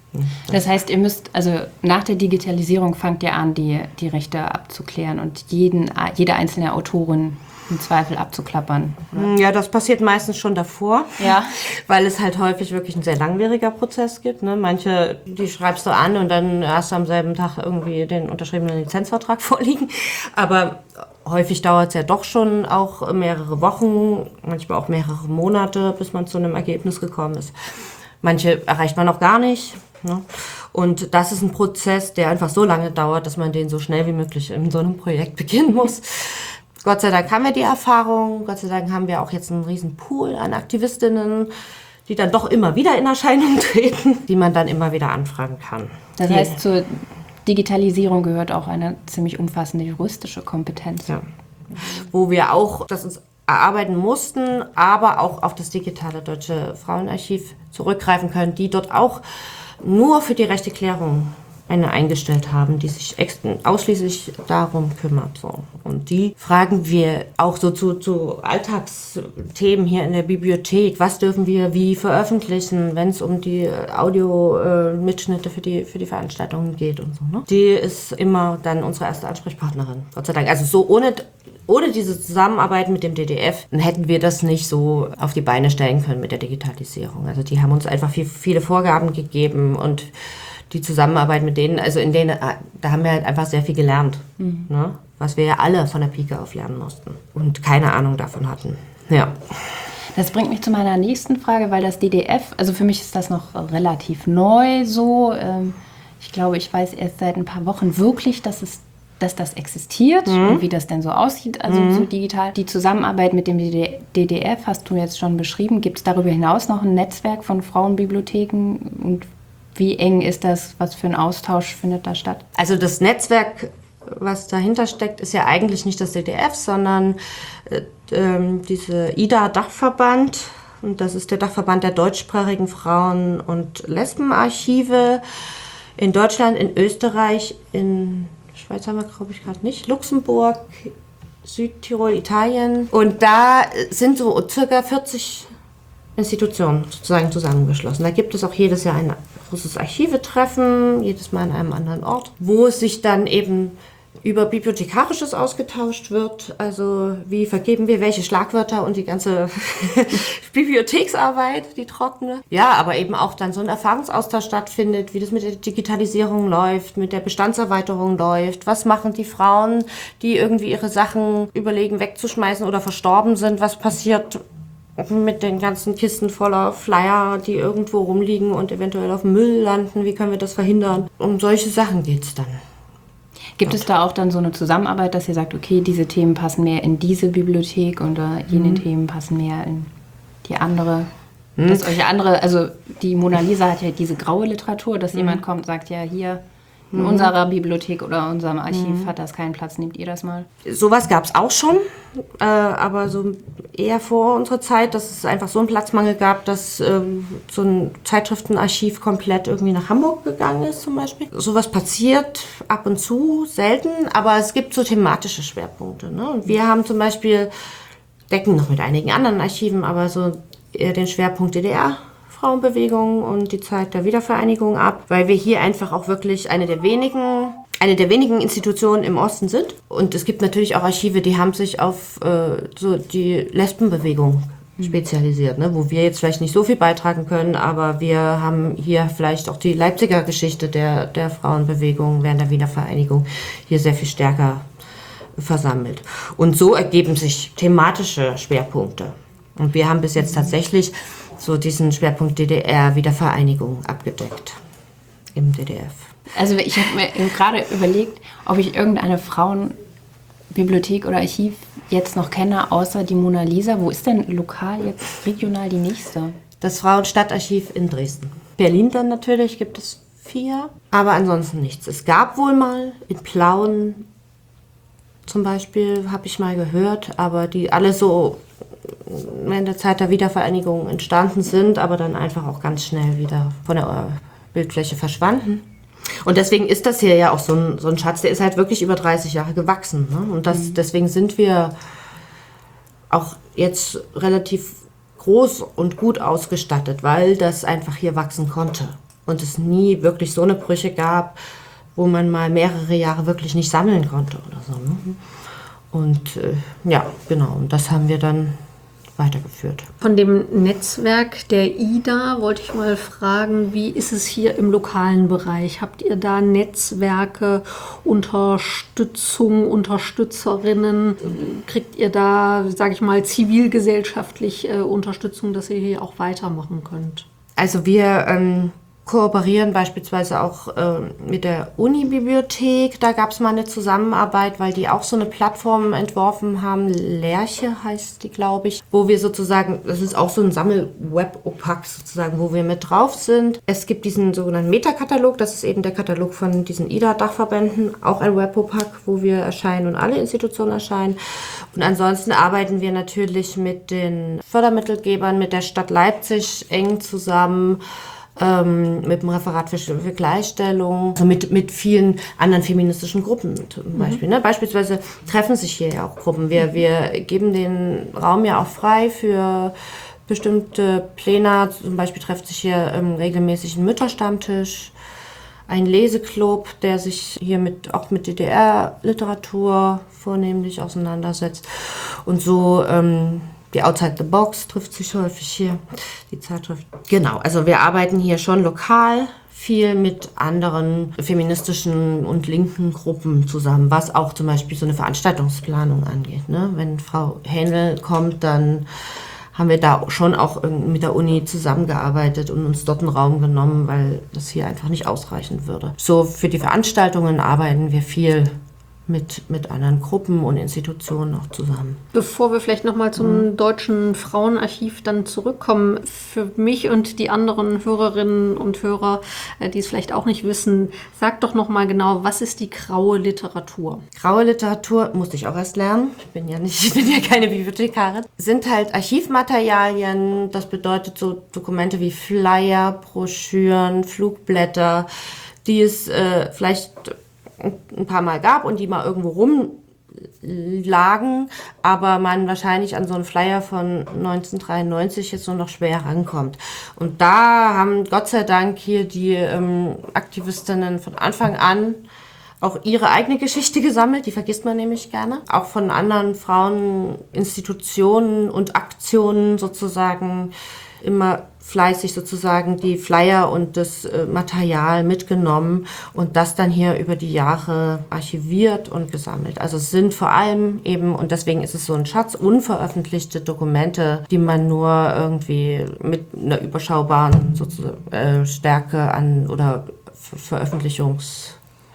Das heißt, ihr müsst, also nach der Digitalisierung fangt ihr an, die, die Rechte abzuklären und jeden, jede einzelne Autorin im Zweifel abzuklappern. Oder? Ja, das passiert meistens schon davor, ja. weil es halt häufig wirklich ein sehr langwieriger Prozess gibt. Ne? Manche, die schreibst du an und dann hast du am selben Tag irgendwie den unterschriebenen Lizenzvertrag vorliegen. Aber häufig dauert es ja doch schon auch mehrere Wochen, manchmal auch mehrere Monate, bis man zu einem Ergebnis gekommen ist. Manche erreicht man noch gar nicht. Ne? Und das ist ein Prozess, der einfach so lange dauert, dass man den so schnell wie möglich in so einem Projekt beginnen muss. Gott sei Dank haben wir die Erfahrung, Gott sei Dank haben wir auch jetzt einen riesen Pool an Aktivistinnen, die dann doch immer wieder in Erscheinung treten, die man dann immer wieder anfragen kann. Das heißt, zur Digitalisierung gehört auch eine ziemlich umfassende juristische Kompetenz. Ja. Wo wir auch das uns erarbeiten mussten, aber auch auf das digitale Deutsche Frauenarchiv zurückgreifen können, die dort auch nur für die Rechteklärung eine eingestellt haben, die sich ex- ausschließlich darum kümmert. So. Und die fragen wir auch so zu, zu Alltagsthemen hier in der Bibliothek. Was dürfen wir wie veröffentlichen, wenn es um die Audio-Mitschnitte für die, für die Veranstaltungen geht und so. Ne? Die ist immer dann unsere erste Ansprechpartnerin, Gott sei Dank. Also so ohne... Ohne diese Zusammenarbeit mit dem D D F hätten wir das nicht so auf die Beine stellen können mit der Digitalisierung. Also die haben uns einfach viel, viele Vorgaben gegeben und die Zusammenarbeit mit denen, also in denen, da haben wir halt einfach sehr viel gelernt, mhm. ne? Was wir ja alle von der Pike auf lernen mussten und keine Ahnung davon hatten. Ja. Das bringt mich zu meiner nächsten Frage, weil das D D F, also für mich ist das noch relativ neu so. Ich glaube, ich weiß erst seit ein paar Wochen wirklich, dass es dass das existiert mhm. und wie das denn so aussieht, also mhm. so digital. Die Zusammenarbeit mit dem D D F hast du jetzt schon beschrieben. Gibt es darüber hinaus noch ein Netzwerk von Frauenbibliotheken und wie eng ist das? Was für ein Austausch findet da statt? Also das Netzwerk, was dahinter steckt, ist ja eigentlich nicht das D D F, sondern äh, äh, diese I D A-Dachverband Und das ist der Dachverband der deutschsprachigen Frauen- und Lesbenarchive in Deutschland, in Österreich, in Schweiz haben wir, glaube ich, gerade nicht, Luxemburg, Südtirol, Italien. Und da sind so circa vierzig Institutionen sozusagen zusammengeschlossen. Da gibt es auch jedes Jahr ein großes Archivetreffen, jedes Mal an einem anderen Ort, wo es sich dann eben über Bibliothekarisches ausgetauscht wird. Also wie vergeben wir welche Schlagwörter und die ganze Bibliotheksarbeit, die trockene. Ja, aber eben auch dann so ein Erfahrungsaustausch stattfindet, wie das mit der Digitalisierung läuft, mit der Bestandserweiterung läuft. Was machen die Frauen, die irgendwie ihre Sachen überlegen wegzuschmeißen oder verstorben sind? Was passiert mit den ganzen Kisten voller Flyer, die irgendwo rumliegen und eventuell auf Müll landen? Wie können wir das verhindern? Um solche Sachen geht's dann. Gibt es da auch dann so eine Zusammenarbeit, dass ihr sagt, okay, diese Themen passen mehr in diese Bibliothek oder jene mhm. Themen passen mehr in die andere? Mhm. Dass euch andere, also die Mona Lisa hat ja diese graue Literatur, dass mhm. jemand kommt und sagt, ja, hier in mhm. unserer Bibliothek oder unserem Archiv mhm. hat das keinen Platz, nehmt ihr das mal? Sowas gab es auch schon, äh, aber so eher vor unserer Zeit, dass es einfach so einen Platzmangel gab, dass ähm, so ein Zeitschriftenarchiv komplett irgendwie nach Hamburg gegangen ist zum Beispiel. Sowas passiert ab und zu, selten, aber es gibt so thematische Schwerpunkte. Ne? Und wir haben zum Beispiel, decken noch mit einigen anderen Archiven, aber so eher den Schwerpunkt D D R. Frauenbewegung und die Zeit der Wiedervereinigung ab, weil wir hier einfach auch wirklich eine der wenigen, eine der wenigen Institutionen im Osten sind. Und es gibt natürlich auch Archive, die haben sich auf äh, so die Lesbenbewegung spezialisiert, ne? Wo wir jetzt vielleicht nicht so viel beitragen können, aber wir haben hier vielleicht auch die Leipziger Geschichte der, der Frauenbewegung während der Wiedervereinigung hier sehr viel stärker versammelt. Und so ergeben sich thematische Schwerpunkte. Und wir haben bis jetzt tatsächlich so diesen Schwerpunkt D D R-Wiedervereinigung abgedeckt im D D F. Also ich habe mir gerade überlegt, ob ich irgendeine Frauenbibliothek oder Archiv jetzt noch kenne, außer die Mona Lisa. Wo ist denn lokal jetzt regional die nächste? Das Frauenstadtarchiv in Dresden. Berlin dann natürlich gibt es vier, aber ansonsten nichts. Es gab wohl mal in Plauen zum Beispiel, habe ich mal gehört, aber die alle so in der Zeit der Wiedervereinigung entstanden sind, aber dann einfach auch ganz schnell wieder von der Bildfläche verschwanden. Und deswegen ist das hier ja auch so ein, so ein Schatz, der ist halt wirklich über dreißig Jahre gewachsen. Ne? Und das, deswegen sind wir auch jetzt relativ groß und gut ausgestattet, weil das einfach hier wachsen konnte. Und es nie wirklich so eine Brüche gab, wo man mal mehrere Jahre wirklich nicht sammeln konnte oder so. Ne? Und äh, ja, genau, und das haben wir dann weitergeführt. Von dem Netzwerk der I D A wollte ich mal fragen, wie ist es hier im lokalen Bereich? Habt ihr da Netzwerke, Unterstützung, Unterstützerinnen? Kriegt ihr da, sage ich mal, zivilgesellschaftlich äh, Unterstützung, dass ihr hier auch weitermachen könnt? Also wir ähm, kooperieren beispielsweise auch äh, mit der Uni-Bibliothek. Da gab es mal eine Zusammenarbeit, weil die auch so eine Plattform entworfen haben. Lerche heißt die, glaube ich, wo wir sozusagen, das ist auch so ein Sammel-Web-Opak sozusagen, wo wir mit drauf sind. Es gibt diesen sogenannten Metakatalog, das ist eben der Katalog von diesen I D A-Dachverbänden, auch ein Web-Opak, wo wir erscheinen und alle Institutionen erscheinen. Und ansonsten arbeiten wir natürlich mit den Fördermittelgebern, mit der Stadt Leipzig eng zusammen, Ähm, mit dem Referat für, für Gleichstellung, also mit, mit vielen anderen feministischen Gruppen zum Beispiel. Mhm. Ne? Beispielsweise treffen sich hier ja auch Gruppen. Wir, wir geben den Raum ja auch frei für bestimmte Pläne. Zum Beispiel trifft sich hier ähm, regelmäßig ein Mütterstammtisch, ein Leseclub, der sich hier mit, auch mit D D R-Literatur vornehmlich auseinandersetzt. Und so ähm, die Outside the Box trifft sich häufig hier, die Zeitschrift. Genau, also wir arbeiten hier schon lokal viel mit anderen feministischen und linken Gruppen zusammen, was auch zum Beispiel so eine Veranstaltungsplanung angeht. Ne? Wenn Frau Hähnel kommt, dann haben wir da schon auch mit der Uni zusammengearbeitet und uns dort einen Raum genommen, weil das hier einfach nicht ausreichen würde. So für die Veranstaltungen arbeiten wir viel mit, mit anderen Gruppen und Institutionen auch zusammen. Bevor wir vielleicht nochmal zum mhm. Deutschen Frauenarchiv dann zurückkommen, für mich und die anderen Hörerinnen und Hörer, die es vielleicht auch nicht wissen, sag doch nochmal genau, was ist die graue Literatur? Graue Literatur, musste ich auch erst lernen, ich bin ja nicht, ich bin ja keine Bibliothekarin, sind halt Archivmaterialien, das bedeutet so Dokumente wie Flyer, Broschüren, Flugblätter, die es äh, vielleicht ein paar Mal gab und die mal irgendwo rumlagen, aber man wahrscheinlich an so einen Flyer von neunzehnhundertdreiundneunzig jetzt nur noch schwer rankommt. Und da haben Gott sei Dank hier die ähm, Aktivistinnen von Anfang an auch ihre eigene Geschichte gesammelt, die vergisst man nämlich gerne. Auch von anderen Frauen, Institutionen und Aktionen sozusagen immer fleißig sozusagen die Flyer und das äh, Material mitgenommen und das dann hier über die Jahre archiviert und gesammelt. Also es sind vor allem eben, und deswegen ist es so ein Schatz, unveröffentlichte Dokumente, die man nur irgendwie mit einer überschaubaren sozusagen, äh, Stärke an oder Ver- Veröffentlichungs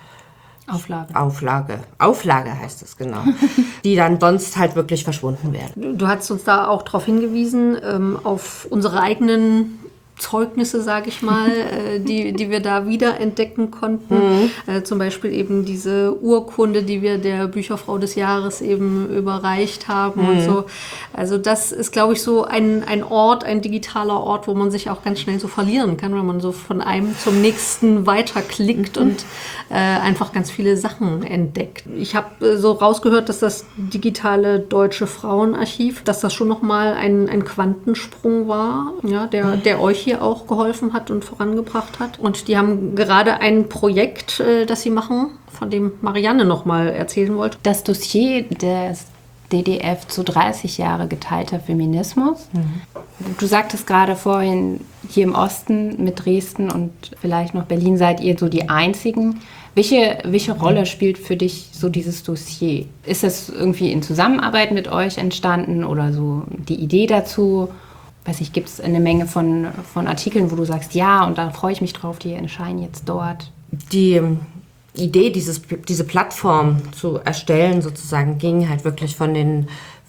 Auflage. Auflage. Auflage heißt es, genau. Die dann sonst halt wirklich verschwunden werden. Du hast uns da auch darauf hingewiesen, ähm, auf unsere eigenen Zeugnisse, sage ich mal, äh, die, die wir da wiederentdecken konnten. Mhm. Äh, zum Beispiel eben diese Urkunde, die wir der Bücherfrau des Jahres eben überreicht haben mhm. und so. Also das ist, glaube ich, so ein, ein Ort, ein digitaler Ort, wo man sich auch ganz schnell so verlieren kann, wenn man so von einem zum nächsten weiterklickt mhm. und äh, einfach ganz viele Sachen entdeckt. Ich habe äh, so rausgehört, dass das digitale Deutsche Frauenarchiv, dass das schon nochmal ein, ein Quantensprung war, ja, der, der euch hier auch geholfen hat und vorangebracht hat. Und die haben gerade ein Projekt, äh, das sie machen, von dem Marianne noch mal erzählen wollte. Das Dossier des D D F zu dreißig Jahre geteilter Feminismus. Mhm. Du sagtest gerade vorhin, hier im Osten mit Dresden und vielleicht noch Berlin seid ihr so die Einzigen. Welche, welche Rolle spielt für dich so dieses Dossier? Ist das irgendwie in Zusammenarbeit mit euch entstanden oder so die Idee dazu? Weiß ich, gibt es eine Menge von, von Artikeln, wo du sagst, ja, und da freue ich mich drauf, die erscheinen jetzt dort? Die Idee, dieses, diese Plattform zu erstellen, sozusagen, ging halt wirklich von, den,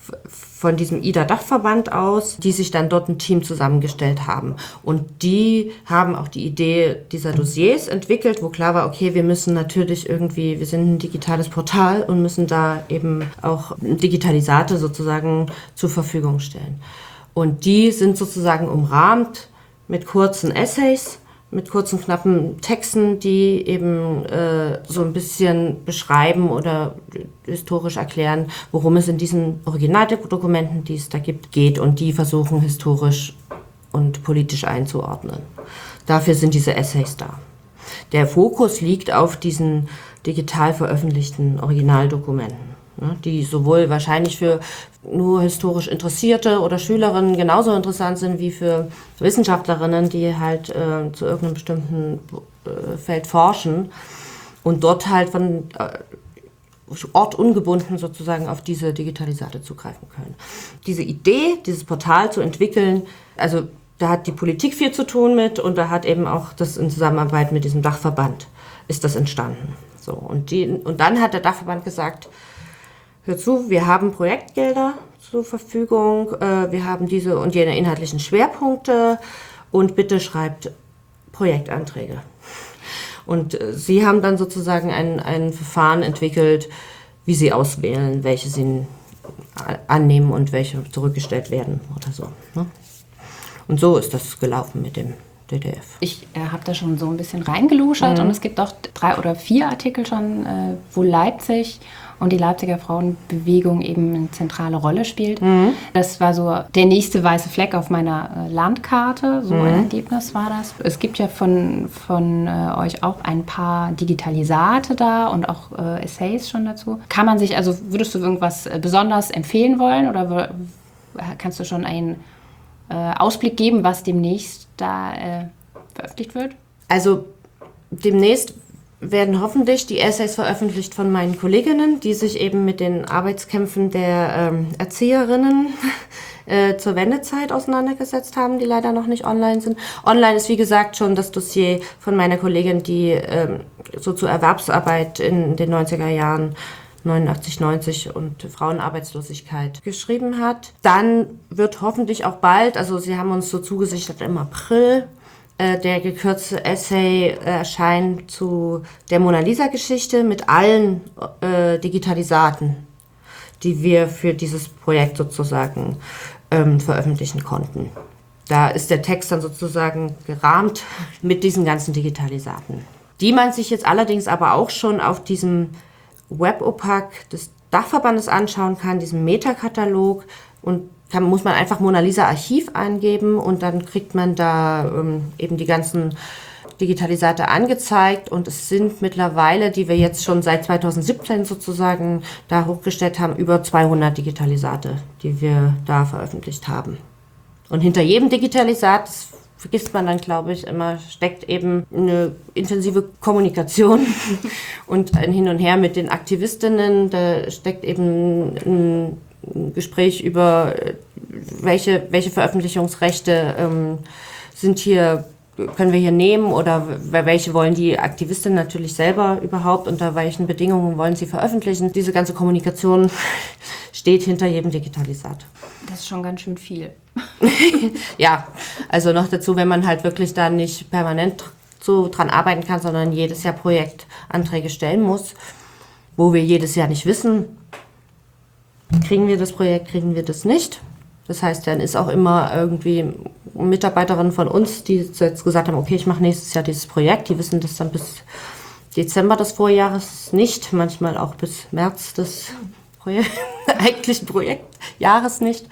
von diesem I D A-Dachverband aus, die sich dann dort ein Team zusammengestellt haben. Und die haben auch die Idee dieser Dossiers entwickelt, wo klar war, okay, wir müssen natürlich irgendwie, wir sind ein digitales Portal und müssen da eben auch Digitalisate sozusagen zur Verfügung stellen. Und die sind sozusagen umrahmt mit kurzen Essays, mit kurzen, knappen Texten, die eben äh, so ein bisschen beschreiben oder historisch erklären, worum es in diesen Originaldokumenten, die es da gibt, geht. Und die versuchen historisch und politisch einzuordnen. Dafür sind diese Essays da. Der Fokus liegt auf diesen digital veröffentlichten Originaldokumenten, die sowohl wahrscheinlich für nur historisch Interessierte oder Schülerinnen genauso interessant sind wie für Wissenschaftlerinnen, die halt äh, zu irgendeinem bestimmten äh, Feld forschen und dort halt von äh, ortungebunden sozusagen auf diese Digitalisate zugreifen können. Diese Idee, dieses Portal zu entwickeln, also da hat die Politik viel zu tun mit und da hat eben auch das in Zusammenarbeit mit diesem Dachverband ist das entstanden. So, und, die, und dann hat der Dachverband gesagt, hör zu, wir haben Projektgelder zur Verfügung, äh, wir haben diese und jene inhaltlichen Schwerpunkte und bitte schreibt Projektanträge. Und äh, sie haben dann sozusagen ein, ein Verfahren entwickelt, wie sie auswählen, welche sie annehmen und welche zurückgestellt werden oder so. Ne? Und so ist das gelaufen mit dem D D F. Ich äh, habe da schon so ein bisschen reingeluschert mhm. und es gibt auch drei oder vier Artikel schon, äh, wo Leipzig und die Leipziger Frauenbewegung eben eine zentrale Rolle spielt. Mhm. Das war so der nächste weiße Fleck auf meiner äh, Landkarte, so mhm. ein Ergebnis war das. Es gibt ja von, von äh, euch auch ein paar Digitalisate da und auch äh, Essays schon dazu. Kann man sich, also würdest du irgendwas äh, besonders empfehlen wollen oder w- kannst du schon einen äh, Ausblick geben, was demnächst da äh, veröffentlicht wird? Also demnächst werden hoffentlich die Essays veröffentlicht von meinen Kolleginnen, die sich eben mit den Arbeitskämpfen der ähm, Erzieherinnen äh, zur Wendezeit auseinandergesetzt haben, die leider noch nicht online sind. Online ist wie gesagt schon das Dossier von meiner Kollegin, die ähm, so zur Erwerbsarbeit in den neunziger Jahren neunundachtzig, neunzig und Frauenarbeitslosigkeit geschrieben hat. Dann wird hoffentlich auch bald, also sie haben uns so zugesichert im April, äh, der gekürzte Essay äh, erscheinen zu der Mona Lisa-Geschichte mit allen äh, Digitalisaten, die wir für dieses Projekt sozusagen ähm, veröffentlichen konnten. Da ist der Text dann sozusagen gerahmt mit diesen ganzen Digitalisaten, die man sich jetzt allerdings aber auch schon auf diesem Web-Opak des Dachverbandes anschauen kann, diesem Metakatalog, und kann, muss man einfach Mona Lisa Archiv eingeben und dann kriegt man da ähm, eben die ganzen Digitalisate angezeigt, und es sind mittlerweile, die wir jetzt schon seit zweitausendsiebzehn sozusagen da hochgestellt haben, über zweihundert Digitalisate, die wir da veröffentlicht haben. Und hinter jedem Digitalisat, das vergisst man dann, glaube ich, immer, steckt eben eine intensive Kommunikation und ein Hin und Her mit den Aktivistinnen. Da steckt eben ein Gespräch über, welche, welche Veröffentlichungsrechte ähm, sind hier, können wir hier nehmen, oder welche wollen die Aktivistinnen natürlich selber überhaupt, unter welchen Bedingungen wollen sie veröffentlichen. Diese ganze Kommunikation steht hinter jedem Digitalisat. Das ist schon ganz schön viel. Ja, also noch dazu, wenn man halt wirklich da nicht permanent so dran arbeiten kann, sondern jedes Jahr Projektanträge stellen muss, wo wir jedes Jahr nicht wissen, kriegen wir das Projekt, kriegen wir das nicht. Das heißt, dann ist auch immer irgendwie Mitarbeiterin von uns, die jetzt gesagt haben, okay, ich mache nächstes Jahr dieses Projekt. Die wissen das dann bis Dezember des Vorjahres nicht, manchmal auch bis März des Projek- eigentlichen Projektjahres nicht.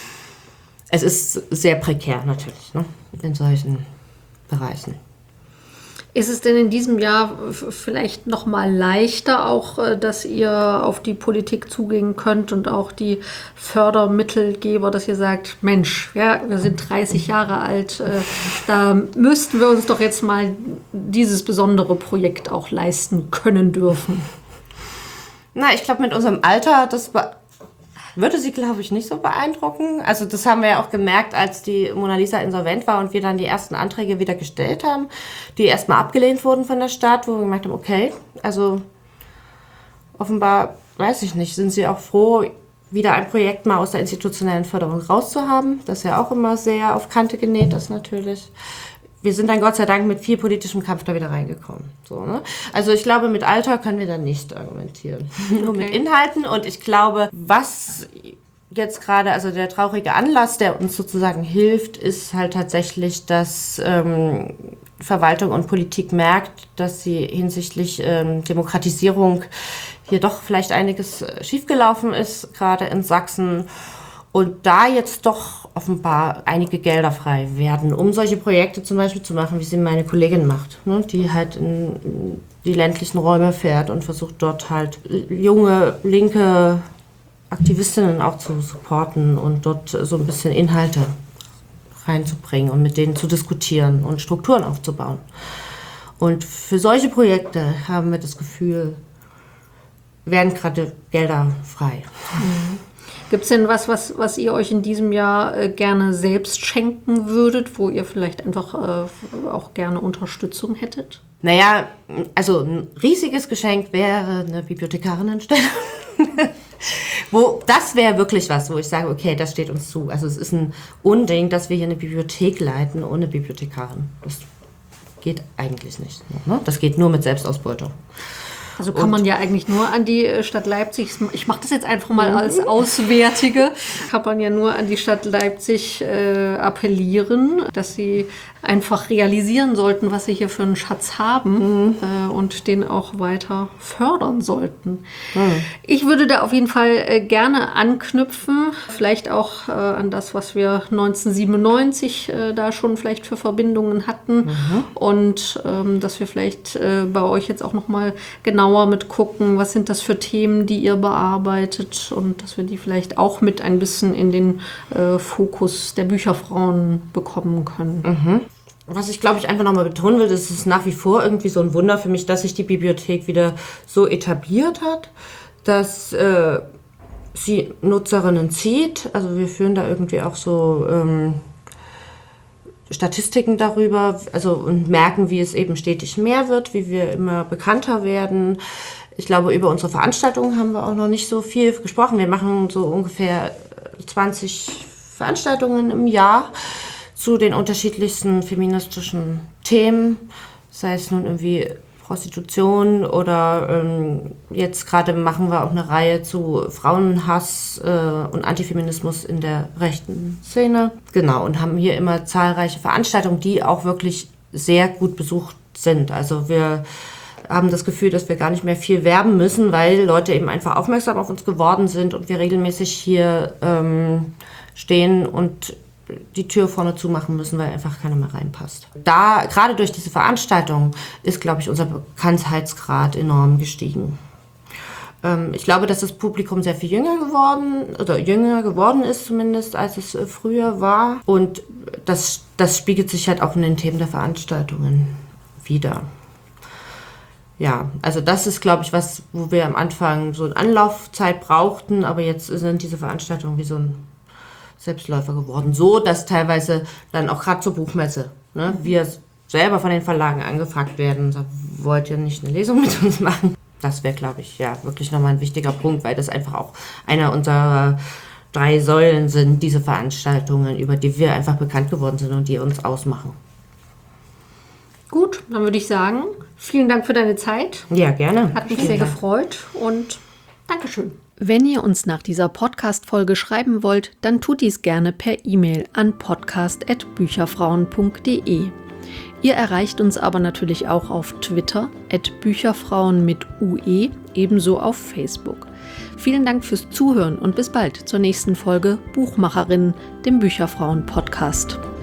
Es ist sehr prekär natürlich, ne, in solchen Bereichen. Ist es denn in diesem Jahr vielleicht noch mal leichter auch, dass ihr auf die Politik zugehen könnt und auch die Fördermittelgeber, dass ihr sagt, Mensch, ja, wir sind dreißig Jahre alt, da müssten wir uns doch jetzt mal dieses besondere Projekt auch leisten können dürfen? Na, ich glaube, mit unserem Alter, das war... würde sie, glaube ich, nicht so beeindrucken. Also das haben wir ja auch gemerkt, als die Mona Lisa insolvent war und wir dann die ersten Anträge wieder gestellt haben, die erstmal abgelehnt wurden von der Stadt, wo wir gemerkt haben, okay, also offenbar, weiß ich nicht, sind sie auch froh, wieder ein Projekt mal aus der institutionellen Förderung rauszuhaben, das ja auch immer sehr auf Kante genäht ist natürlich. Wir sind dann Gott sei Dank mit viel politischem Kampf da wieder reingekommen. So, ne? Also ich glaube, mit Alter können wir da nicht argumentieren. Nur Okay. mit Inhalten. Und ich glaube, was jetzt gerade, also der traurige Anlass, der uns sozusagen hilft, ist halt tatsächlich, dass ähm, Verwaltung und Politik merkt, dass sie hinsichtlich ähm, Demokratisierung hier doch vielleicht einiges äh, schiefgelaufen ist, gerade in Sachsen. Und da jetzt doch offenbar einige Gelder frei werden, um solche Projekte zum Beispiel zu machen, wie sie meine Kollegin macht, ne? Die halt in die ländlichen Räume fährt und versucht dort halt junge, linke Aktivistinnen auch zu supporten und dort so ein bisschen Inhalte reinzubringen und mit denen zu diskutieren und Strukturen aufzubauen. Und für solche Projekte haben wir das Gefühl, werden gerade Gelder frei. Mhm. Gibt es denn was, was, was ihr euch in diesem Jahr äh, gerne selbst schenken würdet, wo ihr vielleicht einfach äh, auch gerne Unterstützung hättet? Naja, also ein riesiges Geschenk wäre eine Bibliothekarinnenstelle. wo, das wäre wirklich was, wo ich sage, okay, das steht uns zu. Also es ist ein Unding, dass wir hier eine Bibliothek leiten ohne Bibliothekarin. Das geht eigentlich nicht. Ne? Das geht nur mit Selbstausbeutung. Also kann man ja eigentlich nur an die Stadt Leipzig, ich mache das jetzt einfach mal als Auswärtige, kann man ja nur an die Stadt Leipzig äh, appellieren, dass sie einfach realisieren sollten, was sie hier für einen Schatz haben mhm. äh, und den auch weiter fördern sollten. Mhm. Ich würde da auf jeden Fall äh, gerne anknüpfen, vielleicht auch äh, an das, was wir neunzehnhundertsiebenundneunzig äh, da schon vielleicht für Verbindungen hatten mhm. und ähm, dass wir vielleicht äh, bei euch jetzt auch nochmal genau mit gucken, was sind das für Themen, die ihr bearbeitet und dass wir die vielleicht auch mit ein bisschen in den äh, Fokus der Bücherfrauen bekommen können. Mhm. Was ich, glaube ich, einfach nochmal betonen will, ist, es ist nach wie vor irgendwie so ein Wunder für mich, dass sich die Bibliothek wieder so etabliert hat, dass äh, sie Nutzerinnen zieht. Also wir führen da irgendwie auch so ähm, Statistiken darüber, also und merken, wie es eben stetig mehr wird, wie wir immer bekannter werden. Ich glaube, über unsere Veranstaltungen haben wir auch noch nicht so viel gesprochen. Wir machen so ungefähr zwanzig Veranstaltungen im Jahr zu den unterschiedlichsten feministischen Themen, sei es nun irgendwie Prostitution oder ähm, jetzt gerade machen wir auch eine Reihe zu Frauenhass äh, und Antifeminismus in der rechten Szene. Genau, und haben hier immer zahlreiche Veranstaltungen, die auch wirklich sehr gut besucht sind. Also wir haben das Gefühl, dass wir gar nicht mehr viel werben müssen, weil Leute eben einfach aufmerksam auf uns geworden sind und wir regelmäßig hier ähm, stehen und die Tür vorne zumachen müssen, weil einfach keiner mehr reinpasst. Da, gerade durch diese Veranstaltung, ist, glaube ich, unser Bekanntheitsgrad enorm gestiegen. Ähm, ich glaube, dass das Publikum sehr viel jünger geworden, oder jünger geworden ist zumindest, als es äh, früher war. Und das, das spiegelt sich halt auch in den Themen der Veranstaltungen wider. Ja, also das ist, glaube ich, was, wo wir am Anfang so eine Anlaufzeit brauchten, aber jetzt sind diese Veranstaltungen wie so ein Selbstläufer geworden. So, dass teilweise dann auch gerade zur Buchmesse, ne, wir selber von den Verlagen angefragt werden, so, wollt ihr nicht eine Lesung mit uns machen? Das wäre, glaube ich, ja wirklich nochmal ein wichtiger Punkt, weil das einfach auch einer unserer drei Säulen sind, diese Veranstaltungen, über die wir einfach bekannt geworden sind und die uns ausmachen. Gut, dann würde ich sagen, vielen Dank für deine Zeit. Ja, gerne. Hat mich Vielen sehr Dank. gefreut und Dankeschön. Wenn ihr uns nach dieser Podcast-Folge schreiben wollt, dann tut dies gerne per E-Mail an podcast at bücherfrauen punkt de. Ihr erreicht uns aber natürlich auch auf Twitter at bücherfrauen mit U E, ebenso auf Facebook. Vielen Dank fürs Zuhören und bis bald zur nächsten Folge Buchmacherinnen, dem Bücherfrauen-Podcast.